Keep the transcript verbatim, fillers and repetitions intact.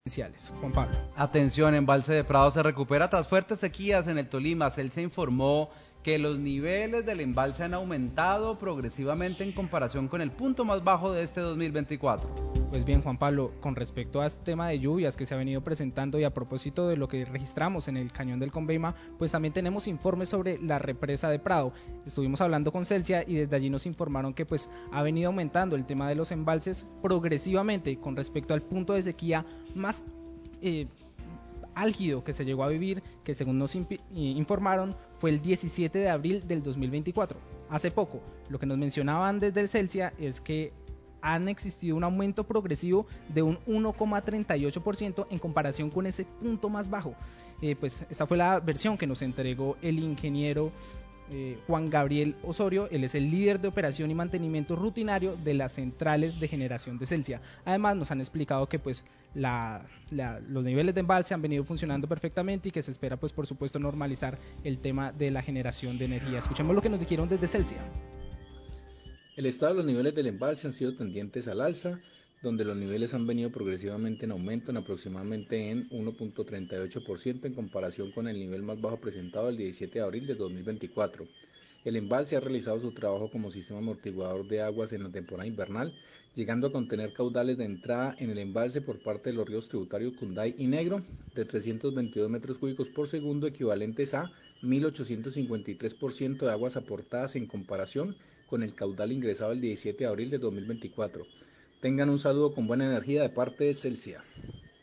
Juan Pablo. Atención, Embalse de Prado se recupera tras fuertes sequías en el Tolima. Celsia informó que los niveles del embalse han aumentado progresivamente en comparación con el punto más bajo de este dos mil veinticuatro. Pues bien, Juan Pablo, con respecto a este tema de lluvias que se ha venido presentando y a propósito de lo que registramos en el cañón del Conveima, pues también tenemos informes sobre la represa de Prado. Estuvimos hablando con Celsia y desde allí nos informaron que pues ha venido aumentando el tema de los embalses progresivamente con respecto al punto de sequía más eh, álgido que se llegó a vivir, que según nos informaron fue el diecisiete de abril del dos mil veinticuatro, hace poco. Lo que nos mencionaban desde el Celsia es que han existido un aumento progresivo de un uno coma treinta y ocho por ciento en comparación con ese punto más bajo. Eh, pues esta fue la versión que nos entregó el ingeniero eh, Juan Gabriel Osorio. Él es el líder de operación y mantenimiento rutinario de las centrales de generación de Celsia. Además nos han explicado que pues la, la, los niveles de embalse han venido funcionando perfectamente y que se espera pues por supuesto normalizar el tema de la generación de energía. Escuchemos lo que nos dijeron desde Celsia. El estado de los niveles del embalse han sido tendientes al alza, donde los niveles han venido progresivamente en aumento en aproximadamente en uno punto treinta y ocho por ciento en comparación con el nivel más bajo presentado el diecisiete de abril de dos mil veinticuatro. El embalse ha realizado su trabajo como sistema amortiguador de aguas en la temporada invernal, llegando a contener caudales de entrada en el embalse por parte de los ríos tributarios Cunday y Negro de trescientos veintidós metros cúbicos por segundo, equivalentes a mil ochocientos cincuenta y tres por ciento de aguas aportadas en comparación con el caudal ingresado el diecisiete de abril de dos mil veinticuatro. Tengan un saludo con buena energía de parte de Celsia.